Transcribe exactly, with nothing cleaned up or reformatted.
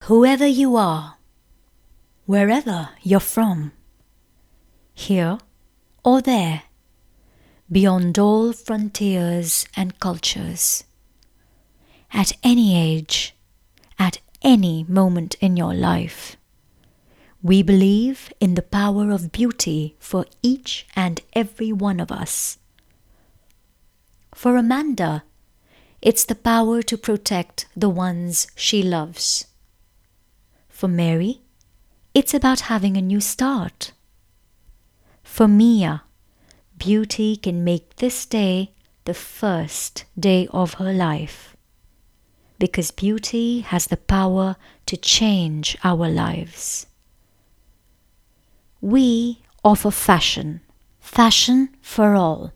Whoever you are, wherever you're from, here or there, beyond all frontiers and cultures, at any age, at any moment in your life, we believe in the power of beauty for each and every one of us. For Amanda, it's the power to protect the ones she loves. For Mary, it's about having a new start. For Mia, beauty can make this day the first day of her life, because beauty has the power to change our lives. We offer fashion, fashion for all.